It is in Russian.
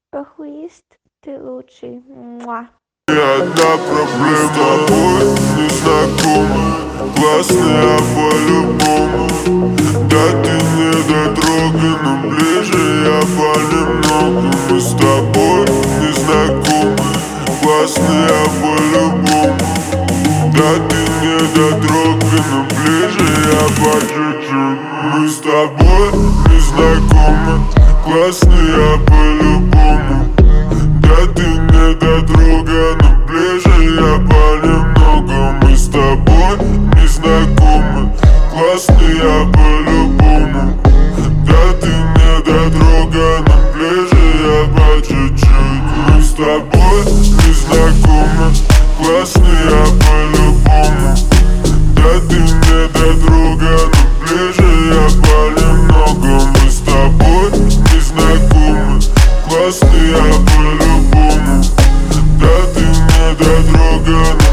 Охуист, ты лучший. Муа. Одна проблема, с тобой не знакомы. Классная по-любому. Да ты не дотрогай, но ближе я понемногу. Мы с тобой не знакомы. Классная по-любому. Да ты не дотрогай, но ближе я по чуть-чуть. Мы с тобой не знакомы. Классная по-любому. Да ты не дотрогай, но ближе я понемногу. Мы с тобой не знакомы. Классные по-любому. Да ты не дотрогай, но ближе я по чуть-чуть. Мы с тобой не знакомы. Классные по-любому. Да ты не дотрогай, но ближе я понемногу. Мы с тобой не знакомы. Классные по-любому. Да ты не дотрогай.